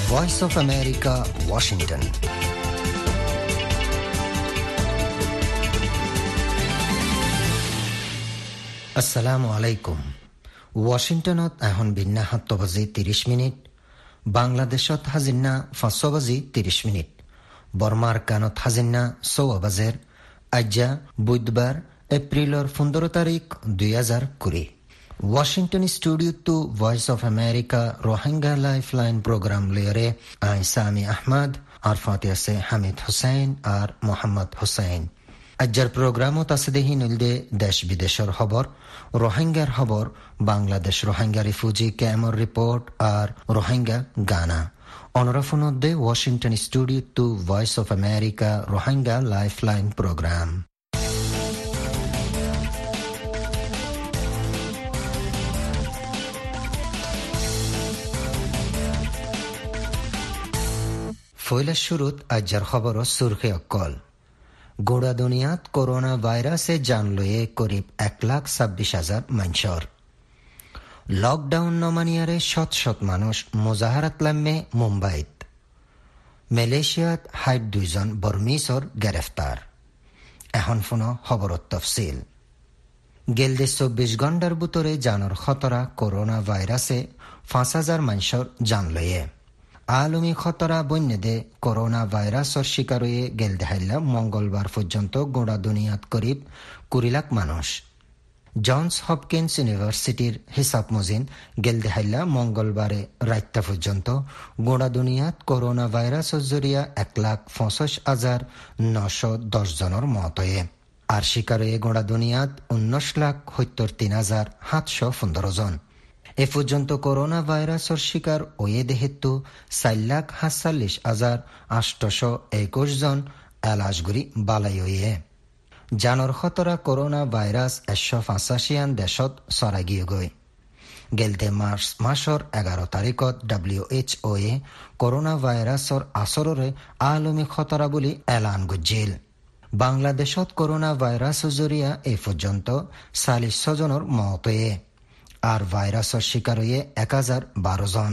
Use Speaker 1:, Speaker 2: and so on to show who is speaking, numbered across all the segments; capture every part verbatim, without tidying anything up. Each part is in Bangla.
Speaker 1: Voice of America, Washington. আসসালামু আলাইকুম। ওয়াশিংটনত এখন বিন্না সাত বাজি ত্ৰিশ মিনিট, বাংলাদেশত হাজিন্না পাঁচ বাজি ত্ৰিশ মিনিট, বর্মার কানত হাজিন্না ছয় বাজের। আজ্জা বুধবার এপ্রিলর পনেরো তারিখ দুই হাজার কুড়ি। Washington studio to Voice of America Rohingya lifeline programme লিয়ারে আই সামি আহমদ আর ফাতে আছে হামিদ হুসাইন আর মোহাম্মদ হুসাইন। আজ্জার প্রোগ্রামত আছে দেহি নলদে দেশ বিদেশের খবর, রোহিঙ্গার খবর, বাংলাদেশ রোহিঙ্গা রিফিউজি ক্যাম্পর রিপোর্ট আর রোহিঙ্গা গানা। অনরাফনদে Washington studio to Voice of America Rohingya lifeline programme. ফয়লা শুরুত আজ্জার খবর সুরখে অকল। গোড়া দুনিয়াত করোনা ভাইরাসে জান লয়ে করিব এক লাখ ছাব্বিশ হাজার মানুষর। লকডাউন নমানিয়ারে শত শত মানুষ মুজাহারাত লামে মুম্বাইত। মালয়েশিয়াত হাইট দুইজন বর্মিসর গ্রেফতার। এখন ফোন খবরত তফসিল। গেলদে চব্বিশ ঘন্টার ভিতরে জানর খতরা করোনা ভাইরাসে পাঁচ হাজার মানুষর জান লয়ে। আলমী খতরা বন্যদে করোনা ভাইরাসর শিকার হয়ে গেল দেখাইলা মঙ্গলবার পর্যন্ত গোড়া দুনিয়াত করিব কুড়ি লাখ মানুষ। জনস হপকিন্স ইউনিভার্সিটির হিসাব মজিন গেল দেখাইলা মঙ্গলবারে রাত্তা পর্যন্ত গোড়া দুনিয়াত করোনা ভাইরাসর জরিয়া এক লাখ পঁচিশ হাজার নশো দশ জনের মত হয়ে। আর শিকার হয়ে গোড়া দুনিয়াত উনিশ লাখ সত্তর তিন হাজার সাতশো পনেরো জন। এ পর্যন্ত করোনা ভাইরাসের শিকার ওয়ে দেহেতু চার লাখ সাতচল্লিশ হাজার আটশো একুশ জন এলাজগুড়ি বালাই হইয়ে। জানর খতরা করোনা ভাইরাস একশো পঁচাশিয়ান দেশত চরা গিয়ে গই। গেলতে মার্চ মাসর এগারো তারিখত ডাব্লিউ এইচ ও এ করোনা ভাইরাসর আসররে আলমী খতরা বলি এলান গজিল। বাংলাদেশত করোনা ভাইরাস জরিয়া এ পর্যন্ত চাল্লিশ জনের মত হয়ে। আর ভাইরাসের শিকার হয়ে এক হাজার বারো জন।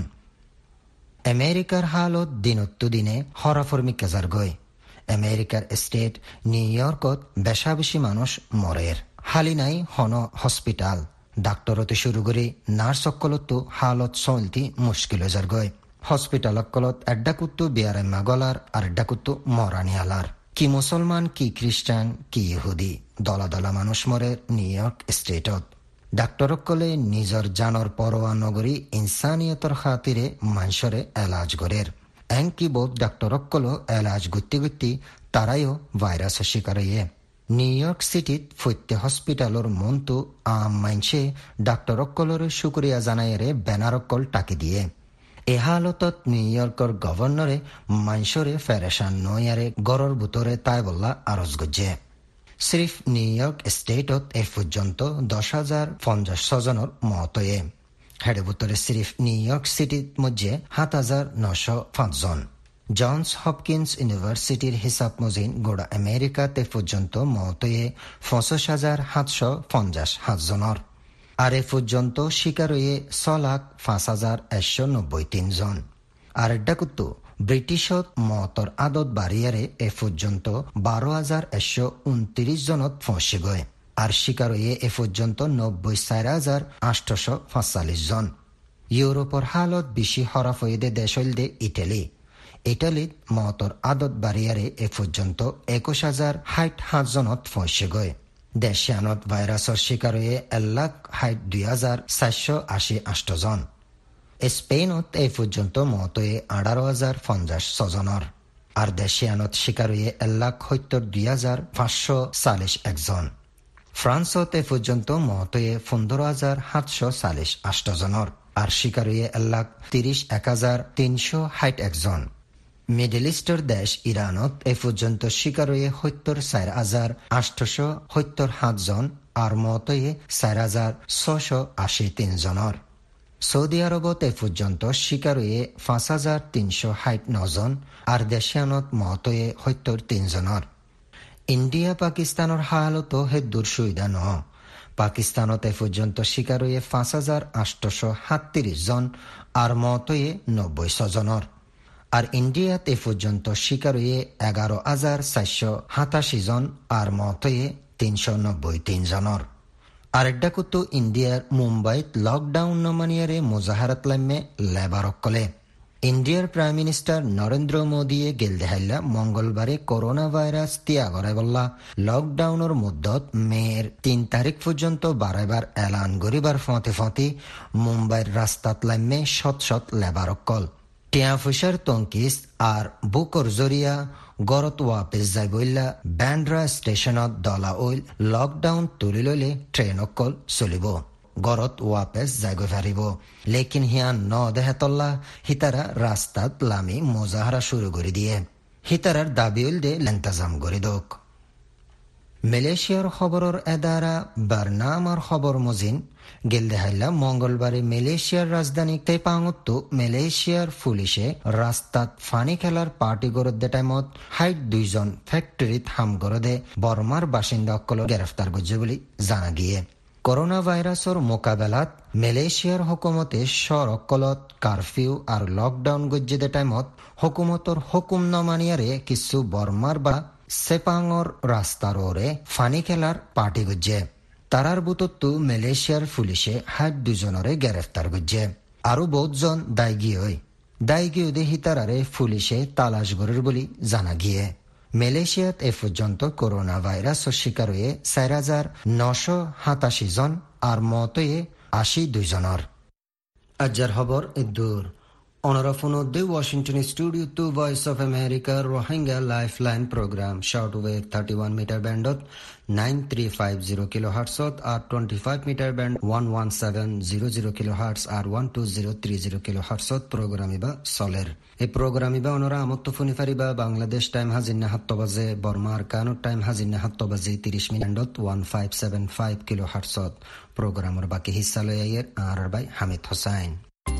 Speaker 1: আমেরিকার হালত দিনত দিনে হরাফরমি কেজার গই। আমেরিকার স্টেট নিউ ইয়র্কত বেশা বেশি মানুষ মরের। হালি নাই হন হসপিটাল। ডাক্তরতে শুরু করে নার্স অকলতো হালত চলতি মুশকিল হয়ে গই। হসপিটাল অকলত এড্ডা কুত্তু বিয়ারাম্মা গলার আর এড্ডা কুত্তু মরানি আলার। কি মুসলমান, কি খ্রিস্টান, কি ইহুদি, দলা দলা মানুষ মরে নিউ ইয়র্ক স্টেটত। ডাক্তরকলে নিজর জানর পরোয়া নগরী ইনসানিয়তর খাতিরে মানুষরে এলাজ গরের। এমকি বোধ ডাক্তরকল এলাজ গুত্তি গুত্তি তারাইও ভাইরাসের শিকার হইয়ে। নিউ ইয়র্ক সিটিত ফৈত্য হসপিটালর মন্তু আম মাইনসে ডাক্তরকলর শুক্রিয়া জানাইরে ব্যানারকল টাকি দিয়ে। এ হালতত নিউ ইয়র্কর গভর্নরে মাইনসরে ফেরেশান নয়ারে গরর বুতরে তাই বললা আরজ গজ্জে। সিরিফ নিউ ইয়র্ক স্টেটত এ পর্যন্ত দশ হাজার পঞ্চাশ জনের মত হয়ে। হেডে বুতরে সিরিফ নিউ ইয়র্ক সিটির মধ্যে সাত হাজার নশো পাঁচ জন। জনস হপকিন্স ইউনিভার্সিটির হিসাব মজিন গোড়া আমেরিকাতে পর্যন্ত মত হয়ে পঁচিশ হাজার সাতশো পঞ্চাশ সাত জনের। আর এ পর্যন্ত শিকার হয়ে ছ লাখ পাঁচ হাজার একশো নব্বই তিন জন। আর ডাকুত্তু ব্রিটিশত মতর আদত বাড়িয়ারে এ পর্যন্ত বারো হাজার একশো উনত্রিশ জনত ফসে গয়। আর শিকার হয়ে এ পর্যন্ত নব্বই চার হাজার আটশো পাঁচচল্লিশ জন। ইউরোপর হালত বেশি হরফ হয়ে দে দেশ হইল দে ইটালি। ইটালিত মতর আদত বাড়িয়ারে এ পর্যন্ত একুশ হাজার ষাট সাত জনত ফসে গয়। দেশিয়ানত ভাইরাসের শিকার হয়ে এক লাখ ষাট দুই হাজার চারশো আশি আষ্ট জন। স্পেনত এই পর্যন্ত মত হয়ে আঠারো হাজার পঞ্চাশ ছজনের। আর দেশিয়ানত শিকার হয়ে এক লাখ সত্তর দুই হাজার পাঁচশো চাল্লিশ একজন। ফ্রান্সত এ পর্যন্ত মত হয়ে পনেরো হাজার সাতশো চাল্লিশ আষ্ট জনের। আর শিকার হয়ে এক লাখ তিরিশ এক হাজার তিনশো ষাট একজন। মিডল ইস্টের দেশ ইরানত এ পর্যন্ত শিকার হয়ে সত্তর চার হাজার আটশো সত্তর সাত জন। আর মত হয়ে চার হাজার ছশো আশি তিন জনের। সৌদি আরবত এ পর্যন্ত শিকার হয়ে পাঁচ হাজার তিনশো ষাট নজন। আর দেশিয়ানত মত হয়ে সত্তর তিন জনের। ইন্ডিয়া পাকিস্তানের হালত হে দূর সুবিধা ন। পাকিস্তানত এ পর্যন্ত শিকার হয়ে পাঁচ হাজার আটশো সাতত্রিশ জন। আর মত হয়ে নব্বই জনের। আর ইন্ডিয়াত এ পর্যন্ত শিকার হয়ে এগারো হাজার চারশো সাতাশি জন আর মত হয়ে তিনশো নব্বই তিন জনের। আরেকটা কুতু ইন্ডিয়ার মুম্বাইত লকডাউন নমানিয়ারে মুজাহারাত লামে লেবারকলে। ইন্ডিয়ার প্রাইম মিনিস্টার নরেন্দ্র মোদীয়ে গেলদেহাইলা মঙ্গলবারে করোনা ভাইরাস তিয়া গড়াই বললা লকডাউনের মুদ্দত মেয়ের তিন তারিখ পর্যন্ত বারাইবার এলান গরিবার ফতে ফতে মুম্বাইর রাস্তাত লামে শত শত লেবারকল টিয়া ফুসার তঙ্কিস আর বুকর জরিয়া গরত ওয়াপেস যাই বইলা ব্যান্ড্রা স্টেশনত দলা ওইল লকডাউন তুলি লইলে ট্রেন অকল চলিব, গরত ওয়াপেস যাইগৈ ফারিব। লেকিন হিয়ান ন দেহাতল্লা হিতারা রাস্তাত লামি মোজাহারা শুরু করে দিয়ে হিতারার দাবি উল দে লেন্তাজাম করে দোক। মালয়েশিয়ার খবরের এদারা বার্নামার খবর মজিন গেলদেহাইলা মঙ্গলবারে মালয়েশিয়ার রাজধানী তেপাঙতো মালয়েশিয়ার পুলিশে রাস্তাত ফানি খেলার পার্টি গরদে টাইমত হাইট দুইজন ফ্যাক্টরিত হাম গরদে বর্মার বাসিন্দা অকল গ্রেফতার করছে বলে জানা গিয়ে। করোনা ভাইরাসের মোকাবেলাত মালয়েশিয়ার হুকুমতে সড়কলত কারফিউ আর লকডাউন গজ্জে টাইমত হুকুমতর হুকুম ন মানিয়ারে কিছু বর্মার বা সেপাঙর রাস্তার ওরে ফানি খেলার পার্টি গজ্জে। তারার বুতত্তু মালয়েশিয়ার পুলিশে হাত দুজনরে গ্রেফতার গজ্জে। আরো বহুতজন দায়গী হই দায়গী উদেহি তারারে পুলিশে তালাশ গরের বলি জানা গিয়ে। মালয়েশিয়াত এ পর্যন্ত করোনা ভাইরাসের শিকার হয়ে চার হাজার নশো সাতাশি জন আর মত হয়ে আশি দুই জনের। আজ্জার খবর ইদুর অনরাফুনদ্দে Washington studio to Voice of America Rohingya lifeline programme short wave thirty one metre ব্যান্ডত nine three five zero kilo হার্টসত আর twenty five metre band one one seven zero zero kilohertz আর one two zero three zero kilo হার্টসত প্রোগ্রামিবা চলের। এই প্রোগ্রামিবা অনরা আমত্ত ফোনি ফারিবা বাংলাদেশ টাইম হাজিন্না সাত বাজে, বর্মার কানুর টাইম হাজিন্না সাত বাজে তিরিশ মিনিটত one five seven five kilo হার্টসত প্রোগ্রামের বাকি হিস্সা লই আইয়ের আর বাই হামিদ হোসাইন।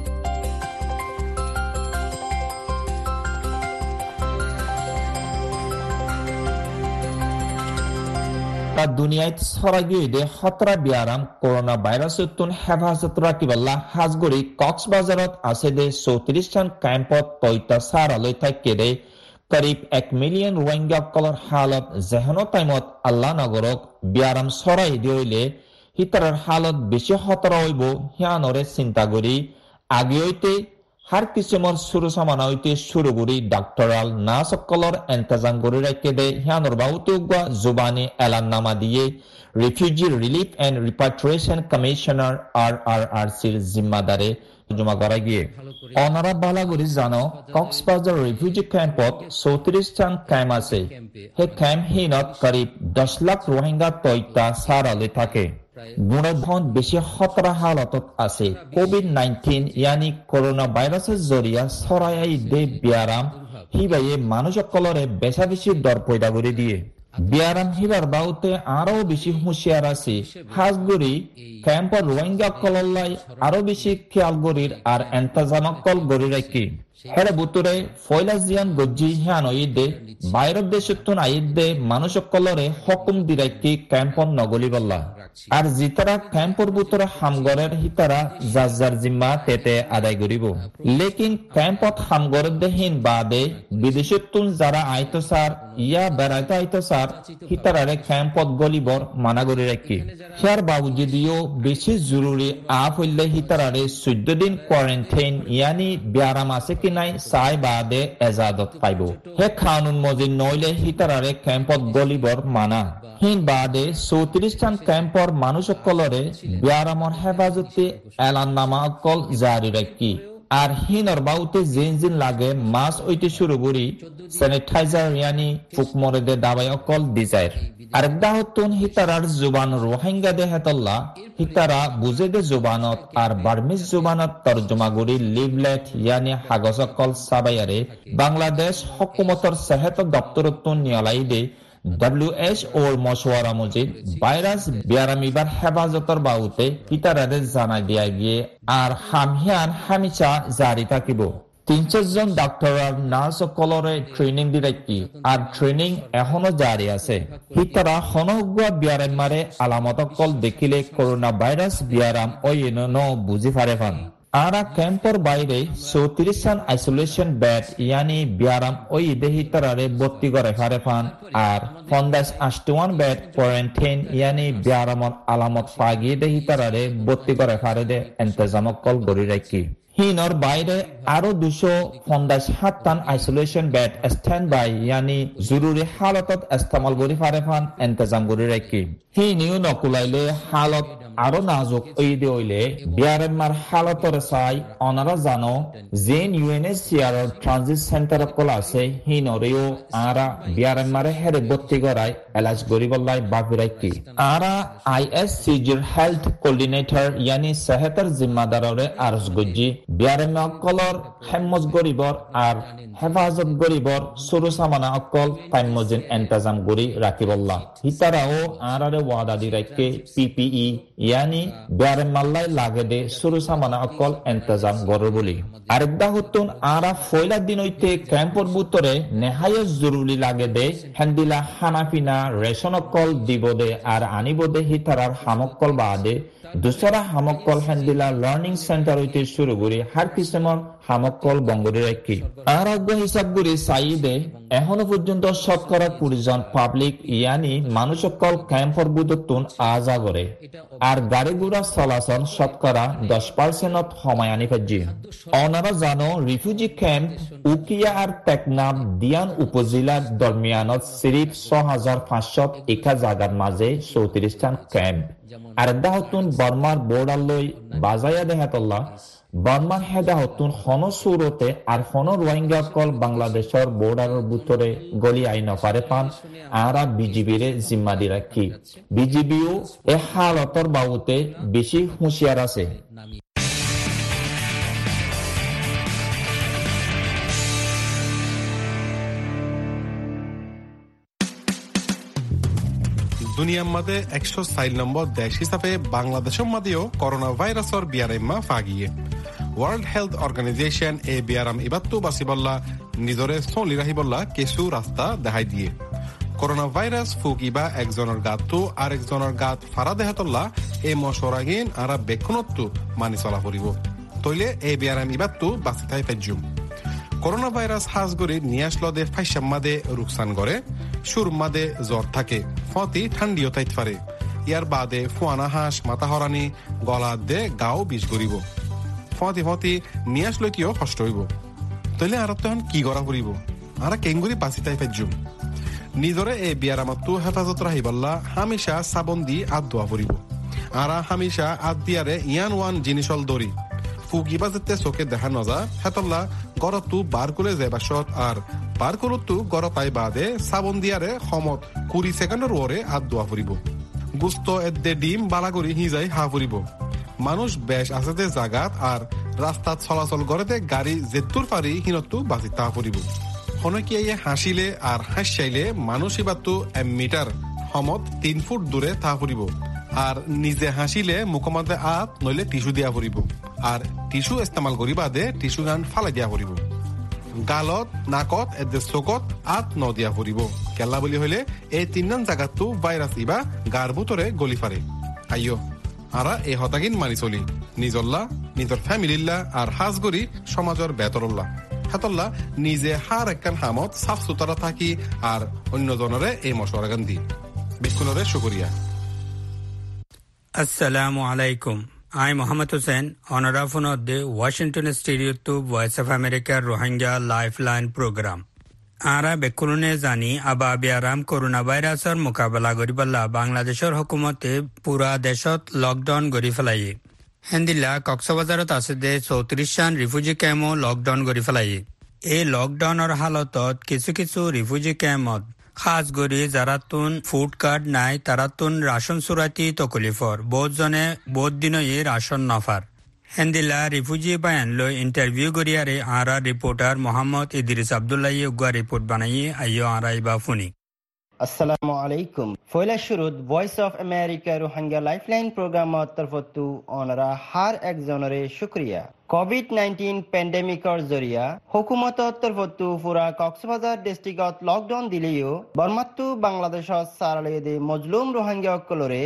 Speaker 2: দুনিয়ায় ছড়াগিয়ে খতরা বিয়ারাম করোনা ভাইরাসতুন হেফাজত রাখিবাল্লা হাজগড়ি কক্সবাজারত আছে দে চৌত্রিশ জন ক্যাম্পত তৈতা সারালৈ থাকে দে করিব এক মিলিয়ন রোহিঙ্গা কলর হালত যেহেন টাইমত আল্লাহ নগরক বিয়ারাম ছড়াই দিলে হিতারার হালত বেশি খতরা হইব হিয়ানরে চিন্তা করি আগে হইতে হার কিসিমর শুরু সামানা হইতে শুরু করি ডাক্তারাল নার্স সকলর এন্তেজাম করে রাখে দে হিয়ানোর বাহুতে জুবানি এলাননামা দিয়ে refugee relief and repatriation commissioner R R R সির জিম্মাদারে জমা করা গিয়ে অনারা বালাগুড়ি জানো কক্সবাজার রিফিউজি ক্যাম্পত চৌত্রিশ জন ক্যাম্প আছে। সেই ক্যাম্প হিনত করিব দশ লাখ রোহিঙ্গা তৈতা সারালে থাকে। গুণধন বেশি খতরা হালতত আছে। কোভিড নাইন্টিন ইয়ানি করোনা ভাইরাসের জরিয়া ছড়াই দে বিয়ারাম হিবাইয়ে মানুষ সকলরে বেশা বেশি ডর পয়দা করে দিয়ে বিয়ারাম হিবার বাউতে আরো বেশি হুঁশিয়ার আছে। হাজগুড়ি ক্যাম্পর রোহিঙ্গা কলল্লাই আরো বেশি খেয়াল গরির আর এন্তাজামকল গরি রাখি হেরে বুতুরে ফয়লা জিয়ান গজ্জি হিয়ান দে বাইরের দেশতুন আইদে মানুষ সকলরে হুকুম দি রাখি ক্যাম্পন নগলি বল্লা আর জিতারা ক্যাম্পর বুতরে হামগরের হিতারা জাজার জিম্মা তেতে আদায় করিব। লেকিন ক্যাম্পত হামগরের দেহীন বাদে বিদেশতুন যারা আইতো সার ইয়া বেড়াইতে আইতো সার হিতারারে ক্যাম্পত গলিবর মানা করে রাখি হিয়ার বাবুজিদিও বেশি জরুরি আপ হইলে হিতারারে চোদ্দ দিন কোয়ারেন্টাইন ইয়ানি বিয়ারাম আছে কি নাই চাই বাদে এজাদত পাইব। হে কানুন মজিদ নইলে হিতারারে ক্যাম্পত গলিবর মানা হিন বাদে চৌত্রিশ জন ক্যাম্পর মানুষ সকলরে বিয়ারামর হেফাজতে এলাননামা অকল জারি রাখি আর হিনর বাউতে জিন জিন লাগে মাছ ওইতে শুরু করি স্যানিটাইজার ইয়ানি ফুকমরেদে দাবাই অকল ডিজাইর আর দাহতুন হিতারার জুবান রোহিঙ্গা দে হেতল্লা হিতারা বুঝে দে জুবানত আর বার্মিজ জুবানত তরজমা করি লিভলেট ইয়ানি হাগজ অকল সাবাইয়ারে বাংলাদেশ হকুমতর সেহেত দপ্তরতুন নিয়লাই দে ডব্লিউ এইচ ওর মশওয়ারা মজিদ ভাইরাস বিয়ারামিবার হেফাজতর বাউতে হিতারারে জানাই দিয়া গিয়ে আর হামহিয়ান হামিচা জারি থাকিব। তিন চারজন ডাক্তার আর নার্স সকলরে ট্রেনিং দি রাখি আর ট্রেনিং এখনো জারি আছে। হিতারা হনগুয়া বিয়ারাম মারে আলামত অকল দেখিলে করোনা ভাইরাস বিয়ারাম ওই ন বুঝি ফারে ফান আরা ক্যাম্পর বাইরে চৌত্রিশ জন আইসোলেশন বেড ইয়ানি বিয়ারাম ওই দেহি তারারে ভর্তি করে ফারে ফান আর পঞ্চাশ আষ্টওয়ান বেড কোয়ারেন্টাইন ইয়ানি বিয়ারামত আলামত ফাগিয়ে দেহি তারারে ভর্তি করে ফারে দে এন্তেজামক কল গড়ি রাখি হিনর বাইরে আরো দুশো পঞ্চাশ সাতটান আইসোলেশন বেড স্ট্যান্ড বাই ইয়ানি জরুরি হালতত ইস্তেমাল গড়ি ফারে ফান এন্তেজাম গড়ি রাখি হি নিউ নকুলাইলে হালত আরো নাজুক ওইদে হইলে বিয়ারেমার হালতর চাই অনারা জানো জেন ইউএনএইচসিআর ট্রানজিট সেন্টার কল আছে হি নরেও আরা বিয়ারেমারে হেরে ভর্তি করায় এলাজ গরিবল্লাই বাফিরাইকি আরা আইএসসিজির হেলথ কোঅর্ডিনেটর ইয়ানি সেহতের জিম্মাদাররে আরজ গজ্জি বিয়ারেমা অকলর হেমজ গরিবর আর হেফাজত গরিবর সুরু সামানা অকল তাইমজিন এন্তাজাম গরি রাখিবল্লা হিতারাও আরারে ওয়াদা দি রাখকে পিপিই ইয়ানি বিয়ারে মাল্লাই লাগে দে সুরু সামানা অকল এন্তাজাম গরর বলি আরেকদা হতুন আরা ফয়লা দিন হইতে ক্যাম্পর ভিতরে নেহায় জরুরি লাগে দে হেন্দিলা হানাফিনা রেশন অকল দিব দে আর আনিব দে হিতারার হামকল বাদে দুসরা হামকল হেন্দিলা লার্নিং সেন্টার হইতে শুরু করি হার কিসেমর হামকল বঙ্গরে রাখি আর আগ্য হিসাব করি সাইদে এখনো পর্যন্ত শতকরা কুড়ি জন পাবলিক ইয়ানি মানুষ অকল ক্যাম্পর বুদতুন আজা করে আর গাড়ি ঘোড়া চলাচল শতকরা দশ পার্সেন্টত সময় আনি পাজি অনারা জানো রিফিউজি ক্যাম্প উকিয়া আর টেকনাম দিয়ান উপজেলার দরমিয়ানত সিরিফ ছ হাজার পাঁচশত একা জাগার মাঝে চৌত্রিশটান ক্যাম্প আর দাহতুন বর্মার বোর্ডার লই বাজাইয়া দেহাতল্লা বর্মার হেদা হতুন হন সুরতে আর হন রোহিঙ্গা কল বাংলাদেশের বোর্ডারের ভিতরে গলি আই নপারে পান আরা বিজিবিরে জিম্মাদি রাখি বিজিবিও এ হালতর বাবুতে বেশি হুঁশিয়ার আছে
Speaker 3: দুনিয়ার মাঝে একশো চার নম্বর দেশ হিসাবে বাংলাদেশের মাঝেও করোনা ভাইরাসের বিয়ারাইমা ফাগিয়ে ওয়ার্ল্ড হেলথ অর্গানাইজেশন এ বিয়ারাম ইবাত্তু বাসিবল্লা নিজরে চলি রাহিবল্লা কিছু রাস্তা দেখাই দিয়ে করোনা ভাইরাস ফুকিবা একজনের গাতু আর একজনের গাত ফারা দেহাতল্লা এই মশরাগিন আরা বেক্ষণত্তু মানি চলা পড়িব তইলে এই বিয়ারাম ইবাত্তু বাসিতাই ফেজুম করোনা ভাইরাস হাজ গড়ি নিয়াসলদে ফাইসাম মাদে রুকসান করে সুর মাদে জ্বর থাকে ফতি ঠান্ডিও তাইত পারে ইয়ার বাদে ফুয়ানা হাঁস মাথা হরানি গলা দে গাও বিষ গড়িব ফতি ফতি নিয়াসলকিও কষ্ট হইব তইলে আর তখন কি করা ফুরিব আর কেঙ্গুরি বাসিতাই ফেজুম নিজরে এই বিয়ারামাত্তু হেফাজত রাহিবাল্লা হামেশা সাবন দি আদ দোয়া ফুরিব আরা হামেশা আদ দিয়ারে ইয়ান ওয়ান জিনিসল দরি ফুকিবা যেতে চোখে দেখা নজা হেতল্লা গরতু বার করে যায় বাসত আর বার করতু গর পাই বাদে সাবন দিয়ারে সমত কুড়ি সেকেন্ডের ওরে আদ দোয়া ফুরিব গুস্ত এদে ডিম বালাগরি হিজাই হা ফুরিব মানুষ বেশ আছে যে জাগাত আর রাস্তাত চলাচল গড়েতে গাড়ি জেতুর পারি হিনতু বাজি তা ফুরিব হনকি হাসিলে আর হাসিলে মানুষ ইবাতু এক মিটার সমত তিন ফুট দূরে তা ফুরিব আর নিজে হাসিলে মুখমাতে আত নইলে টিস্যু দিয়া ফুরিব আর টিস্যু ইস্তেমাল করি বাদে টিস্যু গান ফালাই দিয়া ফুরিব গালত নাকত এদে চকত আত ন দিয়া ফুরিব কেলা বুলি হইলে এই তিনজন জাগাতু ভাইরাস ইবা গার ভিতরে গলি ফারে আইয় আরা এই হতাগিন মানি চলি নিজল্লা নিজর ফ্যামিলিল্লা আর হাজ গরি সমাজের বেতরল্লা হাতল্লা নিজে হার একখান হামত সাফ সুতরা থাকি আর অন্য জনরে এই মশওয়ারাগান দি বিকুলরে শুকরিয়া
Speaker 4: আসসালামু আলাইকুম আই মোহাম্মদ হোসেন অনারাফন of the Washington studio to Voice of আমেরিকার রোহিঙ্গা লাইফলাইন প্রোগ্রাম আরা বেকুলনে জানি আবা বিয়ারাম করোনা ভাইরাসের মোকাবেলা করিবল্লা বাংলাদেশের হুকুমতে পুরা দেশত লকডাউন গড়ি ফেলাই হেন্দিল্লা কক্সবাজারত আছে দে চৌত্রিশান রিফিউজি ক্যাম্পও লকডাউন গড়ি ফেলাই এই লকডাউনের হালতত কিছু কিছু রিফিউজি ক্যাম্পত খাস গড়ি যারা তুন ফুড কার্ড নাই তারা তুন রাশন সুরাতি তকলিফর বহুত জনে বহুত দিন এই রাশন নফার হেন্দিলা রিফিউজি বায়ান লই ইন্টারভিউ গড়িয়ারে আরা রিপোর্টার মোহাম্মদ ইদ্রিস আব্দুল্লাহ উগা রিপোর্ট বানাইয়ে আইয় আরা ইবা ফুনি
Speaker 5: আসসালামু আলাইকুম ফয়লা শুরুত Voice of America Rohingya lifeline প্রোগ্রামত তরফতু অনরা হার একজনরে শুক্রিয়া কোভিড নাইনটিন প্যান্ডেমিকৰ জৰিয়া হুকুমতৰ তৰফতো পুৰা কক্সবাজাৰ ডিষ্ট্ৰিক্টত লকডাউন দিলেও বৰ্মাতো বাংলাদেশত চাৰালে মজলুম ৰোহিঙ্গাসকলৰে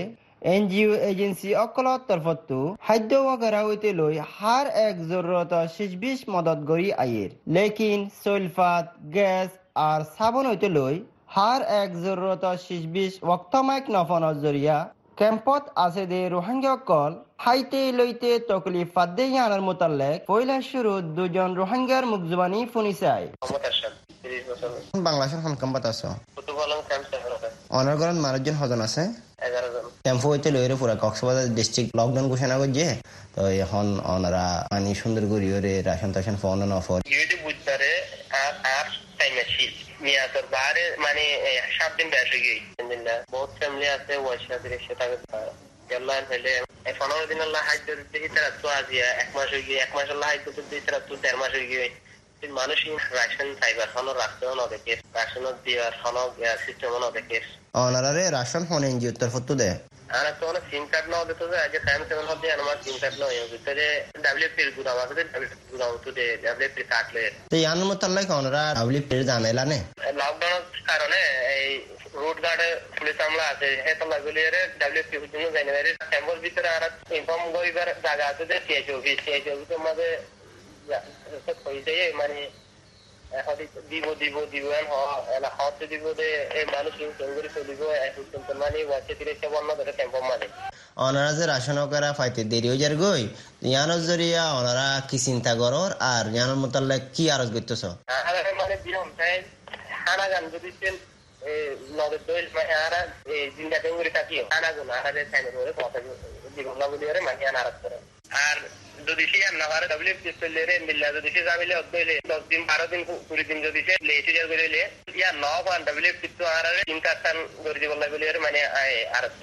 Speaker 5: এন জি ও এজেন্সি অকলত তরফতো খাদ্য ওয়াগারা হইতে লই হার এক জরুরত শিশবিশ মদত গড়ি আয়ের লেকিন সৈলফাত গ্যাস আর সাবন হইতে লই হার এক জরুরত শিশবিশ ওয়াক্তমাইক নফনের জরিয়া ক্যাম্পত আছে দে রোহিঙ্গা কল হাইতে লইতে তকলিফ ফাদ্দে ইয়ানার মোতাল্লেক পয়লা শুরু দুজন রোহিঙ্গার মুখজবানি ফুনিসাই বাংলাদেশের হনকাম্বাত আছো অনার গরম মানুষজন হজন আছে টেম্পো হইতে লইরে পুরা কক্সবাজার ডিস্ট্রিক্ট লকডাউন ঘোষণা করছে তো এখন ওনারা পানি সুন্দর করিওরে রাশন টাশন ফোন অফার
Speaker 6: ইউটি বুঝতারে আর আর টাইম আছে মিয়াতর বাইরে মানে সাত দিন বেশি গই আলহামদুলিল্লাহ বহুত ফ্যামিলি আছে ওয়াশাদের সাথে আল্লাহ হলে পনেরো দিন আল্লাহ হাইদ দিতে তারা তো আজিয়া এক মাস হয়ে গিয়ে এক মাস আল্লাহ হাইদ দিতে তারা তো দেড় মাস হয়ে গিয়ে মানুষ রাশন চাইবার হনো রাখতেও না দেখে রাশন দেওয়ার হনো সিস্টেম না দেখে
Speaker 5: অনারে রাশন হন এনজিও তরফতো দে
Speaker 6: আর তো অনেক সিম কার্ড নাও দিতে যে আজ টাইম সেভেন হতে আমার সিম কার্ড নাও হয়ে ভিতরে ডাব্লিউপি এর গুণ আমাদের ডাব্লিউপি গুণ তো দে ডাব্লিউপি কাটলে
Speaker 5: তো ইয়ান মোতাল্লাক অনারা ডাব্লিউপি এর জামেলা নে
Speaker 6: লকডাউনের কারণে এই রোড গার্ডে পুলিশ আমলা আছে হে তো লাগলিয়ে ডাব্লিউপি এর জন্য জানুয়ারি সেপ্টেম্বর ভিতরে আর ইনফর্ম করিবার জায়গা আছে যে সিএইচ অফিস সিএইচ অফিসের মধ্যে হইছে মানে এখন দিব দিব দিব এলা হতে দিব যে এই মানুষ সঙ্গরি চলিব এখন মানে ওয়াচে দিলে সে বন্ধ করে টেম্পো মানে
Speaker 5: অনারা যে রাশন করা পাইতে দেরি হয়ে যার গই ইয়ানোর জরিয়া ওনারা কি চিন্তা করর আর ইয়ানোর মোতাল্লাক কি আরজ করতেছ
Speaker 6: মানে বিরম তাই খানা গান যদি নদের দইল মানে আরা এই জিন্দা টেঙ্গুরি থাকিও খানা গুণ আরে সাইন করে কথা জীবন লাগলি আরে মানে আনারত করে আর যদি সে না পারে ডাব্লিউপি চলে রে মিল্লা যদি সে যাবিলে অদ্দইলে দশ দিন বারো দিন কুড়ি দিন যদি সে লেটে যাবে করিলে ইয়া ন পান ডাব্লিউপি তো আর চিন্তা স্থান করে দিব লাগলি আরে মানে আরত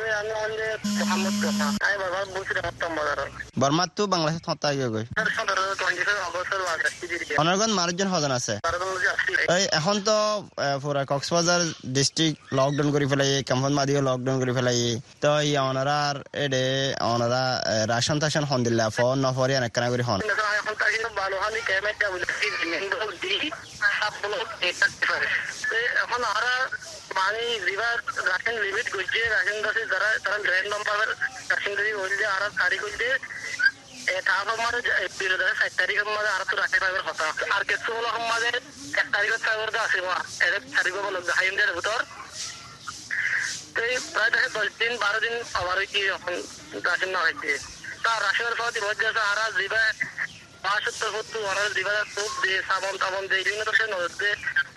Speaker 5: বর্মাত তো বাংলাদেশ থতা ইয়ে গই অনারগণ মানুষজন হজন আছে এই এখন তো পুরা কক্সবাজার ডিস্ট্রিক্ট লকডাউন করে ফেলাই ক্যাম্পন মাদিও লকডাউন করে ফেলাই তো ই অনারার এডে অনারা রাশন টাশন হন দিলা ফোন নফরি অনেক কানা করে হন
Speaker 6: এখন আরা মানে রিভার রাশন লিমিট করছে রাশন দাসে যারা তারা গ্র্যান্ড নম্বর রাশন দাসি হইলে আর তারিখ হইলে তারপর মানে সাত তারিখের মধ্যে আর তো রাখতে পারবে কথা আর কিছু হলো আমাদের এক তারিখের তারপর আছে এর তারিখ বলো হাইন্ডের ভিতর তো প্রায় দেখে দশ দিন বারো দিন আবার কি এখন রাশন না হয়েছে তার রাশনের সহজে হয়ে গেছে আর জিবা পাঁচসত্তর সত্তর অনার জিবা খুব দিয়ে সাবন তাবন দিয়ে বিভিন্ন তো সে নদীতে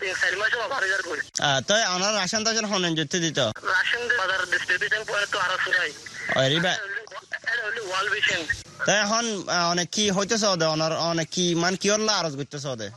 Speaker 5: রাশন টাশন হনেন যেতে দিত
Speaker 6: রাশন বাজার ডিস্ট্রিবিউশন পয়েন্ট তো আরো শুনাই ওয়াল ভিশন
Speaker 5: তাই এখন অনেক কি হইতেছে ওদের অনার অনেক কি মান কি হল্লা আরজ করতেছে ওদের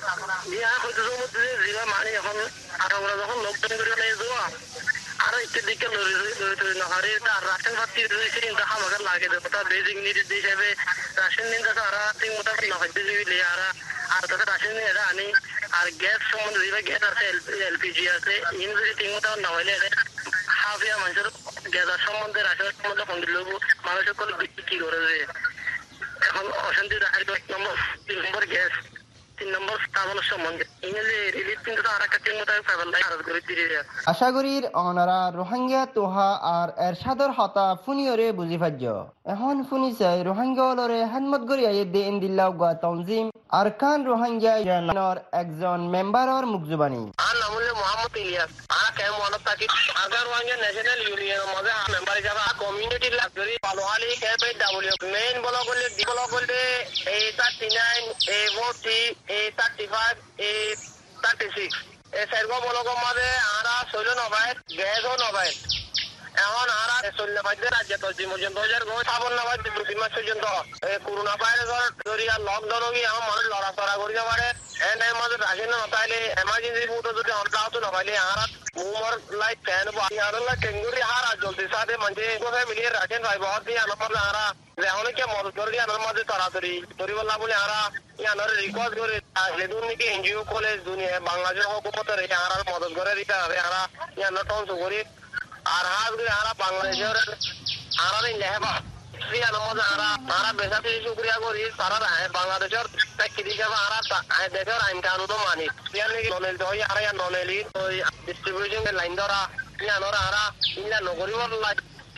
Speaker 6: মানে এখন আঠারো যখন লকডাউন করে যাওয়া আর একটু দিকে রাশন ভাতি আমাকে লাগে বেজিক নিড হিসেবে রাশন নিন আর তিন মোটামুটি নয় দিবি আর আর তাদের রাশন নিয়ে আনি আর গ্যাস সম্বন্ধে যেভাবে গ্যাস আছে এলপিজি আছে ইন যদি ঠিক মতো না হইলে হাফ ইয়ার মানুষের গ্যাস সম্বন্ধে রাশনের সম্বন্ধে ফোন দিল মানুষের কোনো বিক্রি করে দেয় এখন অশান্তি দেখার এক নম্বর তিন নম্বর গ্যাস তিন নম্বর স্থাপনের সম্বন্ধে ইংরেজি রিলিফ কিন্তু আর একটা তিন মতো খরচ করে দিয়ে
Speaker 5: আশা করির অনারা রোহিঙ্গা তোহা আর এরশাদর হতা ফুনিয়রে বুঝি ভাজ্য এখন ফুনি চাই রোহিঙ্গা অলরে হানমত গরি আইয়ে দে ইন্দিল্লাহ গা তনজিম আরকান রোহিঙ্গা ইয়ানর একজন মেম্বারর মুখজুবানি
Speaker 6: আর নাম হলো মোহাম্মদ ইলিয়াস আর কেন মনত থাকি আগার রোহিঙ্গা ন্যাশনাল ইউনিয়নের মধ্যে মেম্বার হিসেবে কমিউনিটি লাক্সারি পালোহালি কেপে ডাব্লিউ মেইন ব্লক হলে ডি ব্লক হলে এই থার্টি নাইন এই ফোরটি এই থার্টি ফাইভ এই থার্টি সিক্স এই চারগো ব্লকের মধ্যে আমরা শৈল নবাই গ্যাসও নবাই এখন আর চল্লিশ পাঁচদের রাজ্যে দশ পর্যন্ত হাজার গো সাবন নবাই দু তিন মাস পর্যন্ত করোনা ভাইরাসের জরিয়া লকডাউন হয়ে এখন মানুষ লড়াচড়া করতে পারে এর মধ্যে রাখেন না তাইলে এমার্জেন্সি মুহূর্তে যদি আমরা তো নবাইলে আর মুমর লাইক ফ্যান বা টেঙ্গুরি হার আর জলদি সাথে মানে মিলিয়ে রাখেন ভাই বহুত দিয়ে আমার আরা এখন কে মদত করে দিয়ে আমার মধ্যে তাড়াতাড়ি তরি বললা বলে আরা ইয়ানোর রিকোয়েস্ট করে লেদুন নাকি এনজিও কলেজ দুনিয়া বাংলাদেশের হুকুমতের আর মদত করে দিতে হবে আরা ইয়ানোর টনস করি আর হাত করে আরা বাংলাদেশের আরা লেহেবা মধ্যে আরা আরা বেশি শুক্রিয়া করি তারা বাংলাদেশের হিসাবে আরা দেশের আইন কানুন মানি ননেল হয় আর ননেলি ডিস্ট্রিবিউশন লাইন ধরা ইয়ানোর আরা ইন্ডিয়া নগরীর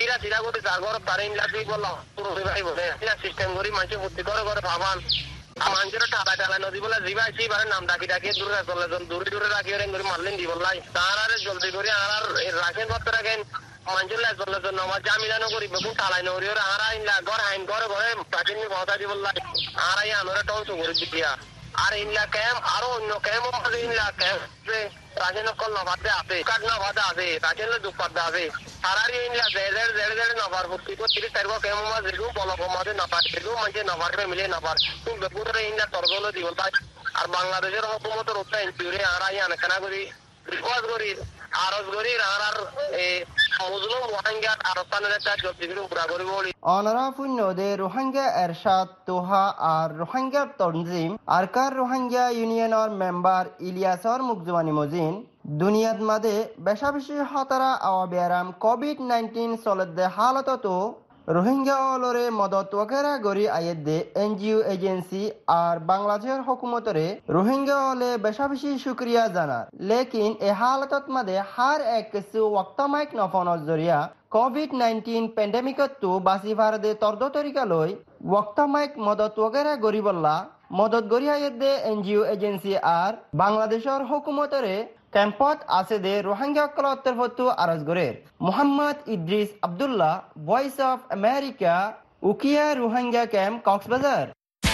Speaker 6: সিরা সিরা করে সাগর তারে ইনলা তুই বললাম পুরো ভাই বলে সিরা সিস্টেম করি মানুষ বুদ্ধি করে করে ভাবান মানুষের টাকা টাকা নদী বলে জিবাইছি মানে নাম ডাকি ডাকি দূরে চলে যান দূরে দূরে রাখি করে মারলেন দি বললাই তার আর জলদি করে আর রাখেন করতে রাখেন মানুষের চলে যান আমার জামিলানো করি বেগুন টালাই নরি ওরা আর ইনলা ঘর হাইন করে ঘরে প্রাচীন কথা দি বললাই আর আই আনোরা টন করে দিয়া আর ইনলা ক্যাম্প আরো অন্য ক্যাম্প আমাদের ইনলা ক্যাম্প রাজেন কল নভাতে আছে কাট নভাতে আছে রাজেন দুপাতে আছে সারারি ইনলা দেড় দেড় দেড় নভার ভর্তি করে তিরিশ তারিখ ক্যাম্প মাঝে যেগুলো বলক মাঝে নভার যেগুলো মানে নভারে মিলে নভার তুমি বেপুরে ইনলা তরগল দিব তাই আর বাংলাদেশের হুকুমতের উত্তর ইনপিউরে আর আই আনখানা করি রিকোয়েস্ট করি আরজ করি আর আর মুসলিম রোহিঙ্গা আরস্থানের একটা জলদিগুলো পুরা করি বলি
Speaker 5: অনরা পুণ্যদে রোহিঙ্গা এরশাদ তোহা আর রোহিঙ্গা তনজিম আরকার রোহিঙ্গা ইউনিয়নের মেম্বার ইলিয়াসর মুকজমানি মজিন দুনিয়াত মাদে বেশা বেশি হতারা আওয়াবিয়ারাম কোভিড নাইন্টিন চলতে হালততো রোহিঙ্গা অলরে মদত ওয়াকেরা গরি আয়েদে এনজিও এজেন্সি আর বাংলাদেশের হুকুমতরে রোহিঙ্গা হলে বেশা বেশি শুক্রিয়া জানার লেকিন এ হালতত মাদে হার এক কিছু ওয়াক্তমাইক নফনের জরিয়া কোভিড নাইন্টিন পেন্ডেমিকত তো বাসি ভারতে তর্দ তরিকা লই ওয়াক্তমাইক মদত ওয়াকেরা গরি বললা মদত গরি আয়েদে এনজিও এজেন্সি আর বাংলাদেশের হুকুমতরে ক্যাম্পত আছে দে রোহিঙ্গা কলত্তর ফতু আরজ গরের Mohammad Idris Abdullah Voice of America Ukhiya Rohingya camp Cox's Bazar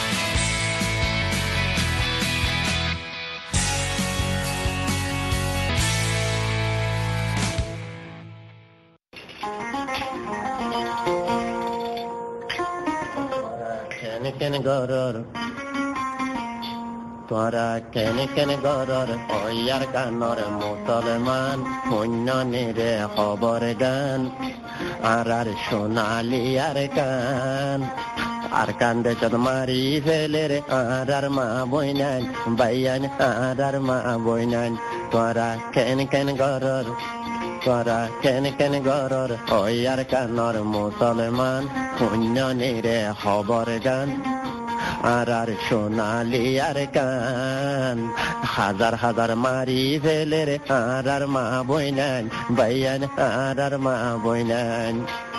Speaker 7: তোরা কেনে কেনে গরর ওয়ার গানর মুসলমান পুণ্য নিরে খবর গান আর আর সোনালি আর গান আর কান্দে চদ মারি ফেলে রে আর আর মা বইনান বাইয়ান আর আর মা বইনান তোরা কেনে কেনে গরর তোরা কেনে কেনে গরর ওয়ার গানর মুসলমান পুণ্য নিরে খবর গান আর আর সোনালি আর গান হাজার হাজার মারি ফেলে রে আর আর মা বইনান বাইয়ান আর আর মা বইনান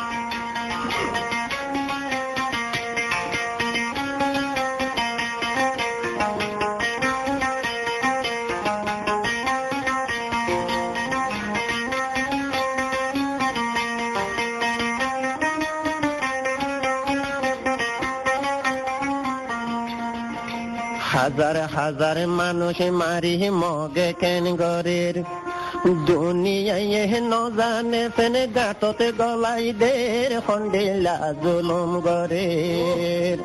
Speaker 7: হাজার হাজার মানুষ মারি মগে কেন গরের দুনিয়ায় ন জানে ফেনে গাততে গলাই দের খন্ডিলা জুলুম গরের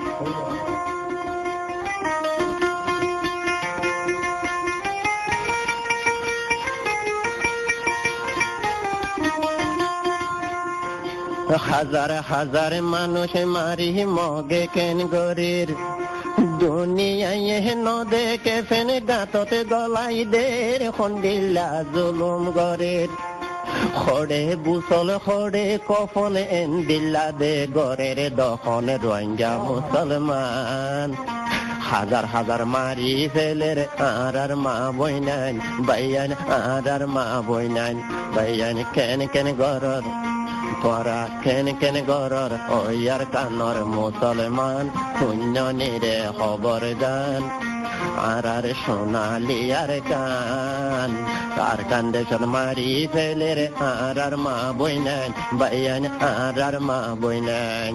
Speaker 7: হাজার হাজার মানুষ মারি মগে কেন গরের দুনিয়ায় ন দেখে ফেনে গাততে গলাই দের খন্ডিলা জুলুম গরের খড়ে বুসল খড়ে কফন এন দিল্লা দে গরের দখন রোহিঙ্গা মুসলমান হাজার হাজার মারি ফেলে রে আর আর মা বইনান বাইয়ান আর আর মা বইনান বাইয়ান কেন কেন গরর তোরা কেন কেন গরর ওয়ার কানর মুসলমান পুণ্য নিরে খবর গান আর আর সোনালি আর গান আর কান্দে চল মারি ফেলে রে আর আর মা বইনান বাইয়ান আর আর মা বইনান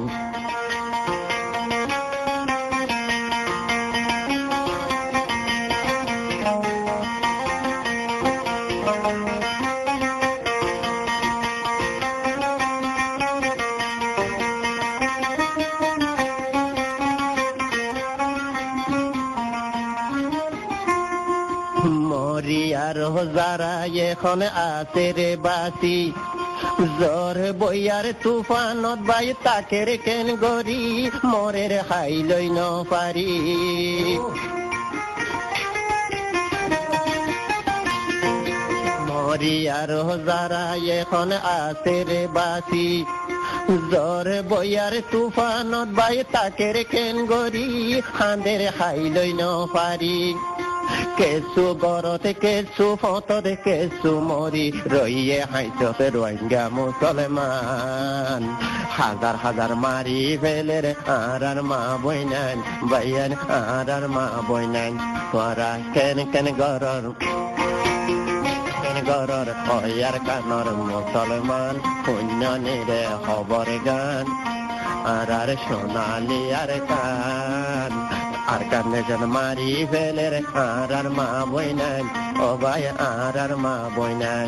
Speaker 7: মরিয়ার যারা এখন আছে রে বাসি জ্বর বইয়ার তুফানত বাই তাকের কেন গরি মরের হাই লই ন পারি মরিয়ার যারা এখন আছে রে বাসি জ্বর বইয়ার তুফানত বাই তাকের কেন গরি হাঁদের হাই লই ন পারি কেসু গরতে কেসু ফততে কেসু মরি রইয়ে হাইচতে রোহিঙ্গা মুসলমান হাজার হাজার মারি ফেলে রে আর আর মা বইনান বাইয়ান আর আর মা বইনান তোরা কেন কেন গরর কেন গরর ওয়ার কানর মুসলমান পুণ্য নিরে খবর গান আর আর সোনালি আর কান আর কানে যেন মারি ফেলে রে আর আর মা বইনান ও ভাই আর আর মা বইনান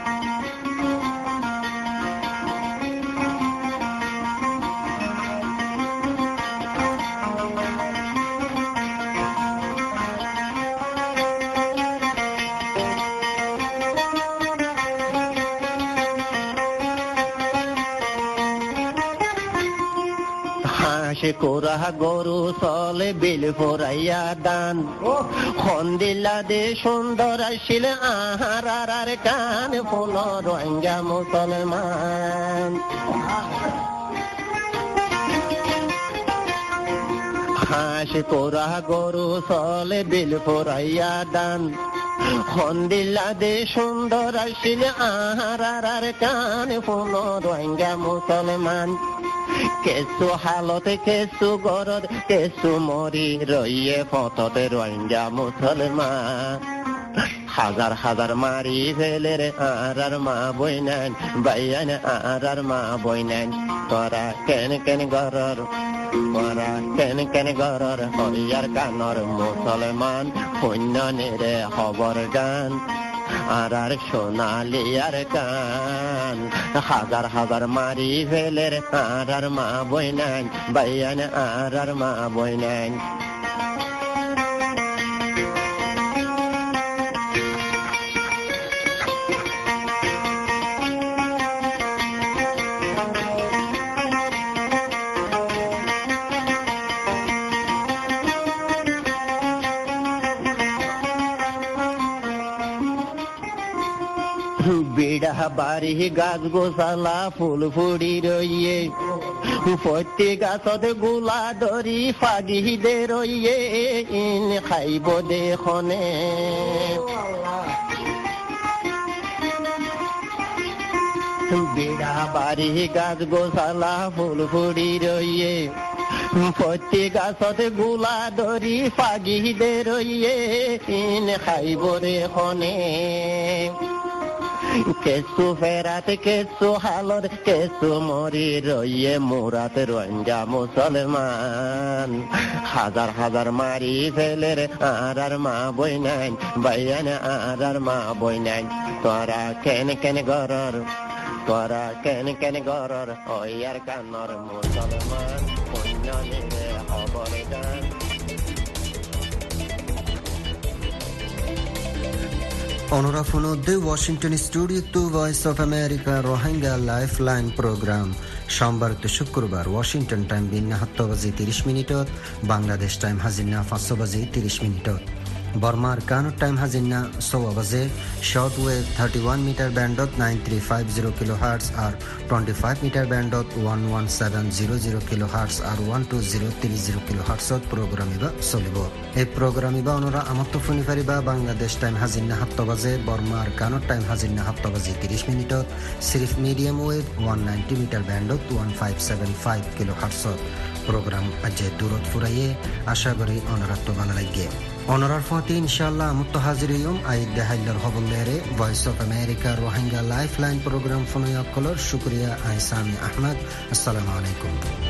Speaker 7: হাসে কোরা গরু চলে বিল ফোরাইয়া দান খন্দিলা দে সুন্দর আসিল আহার আর কান ফুল রোহিঙ্গা মুসলমান হাসে কোরা গরু চলে বিল ফোরাইয়া দান খন্দিলা দে সুন্দর আসিল আহার আর কান ফুল রোহিঙ্গা মুসলমান কেসু হালতে কেসু গরদ কেসু মরি রইয়ে ফততে রোহিঙ্গা মুসলমান হাজার হাজার মারি ফেলে রে আর আর মা বইনান বাইয়ান আর আর মা বইনান তোরা কেন কেন গরর তোরা কেন কেন গরর হইয়ার কানর মুসলমান পুণ্য নিরে খবর গান আর আর সোনালি আর কান হাজার হাজার মারি ফেলে রে আর আর মা বইনান বাইয়ান আর আর মা বইনান বিড়া বাড়ি গাছ গোসালা ফুল ফুড়ি রইয়ে প্রতি গাছত গোলা দরি ফাগি দে রইয়ে ইন খাইব দেখনে বিড়া বাড়ি গাছ গোসালা ফুল ফুড়ি রইয়ে প্রতি গাছত গোলা দরি ফাগি দে রইয়ে ইন খাইব দেখনে কেসু ফেরাতে কেসু হালর কেসু মরি রইয়ে মুরাতে রোহিঙ্গা মুসলমান হাজার হাজার মারি ফেলে রে আর আর মা বইনান বাইয়ান আর আর মা বইনান তোরা কেন কেন গরর তোরা কেন কেন গরর ওয়ার কানর মুসলমান পুণ্য নিরে খবর গান
Speaker 1: Onorafono de Washington Studio to Voice of America Rohingya Lifeline Program সোমবার to শুক্রবার ওয়াশিংটন টাইম বিন্না সাতটা বাজি ত্ৰিশ মিনিটত বাংলাদেশ টাইম হাজিনা পাঁচটা বাজি ত্ৰিশ মিনিটত বর্মার কানুর টাইম হাজিনা ছয় বাজে short wave thirty one metre ব্যান্ডত nine three five zero kilohertz আর টোয়েন্টি ফাইভ মিটার ব্যান্ডত one one seven zero zero kilohertz আর one two zero three zero kilo হার্টসত প্রোগ্রাম ইবা চলিব এই প্রোগ্রাম ইবা অনুরা আমত শুনি পারিবা বাংলাদেশ টাইম হাজিনা সাতটা বাজে বর্মার কানুর টাইম হাজিনা সাতটা বাজি ত্ৰিশ মিনিটত সিরিফ medium wave one ninety metre ব্যান্ডত one five seven five kilo হার্টসত প্রোগ্রাম আজে দূরত ফুরাইয়ে আশা করি অনরাত্ম ভালো লাগে অনরার ফতে ইনশাআল্লাহ আমত হাজির হইম আইদ দেহাইলার হবলেরে Voice of America Rohingya lifeline programme ফোনয়া কলর শুকরিয়া আইসামি আহমদ আসসালামু আলাইকুম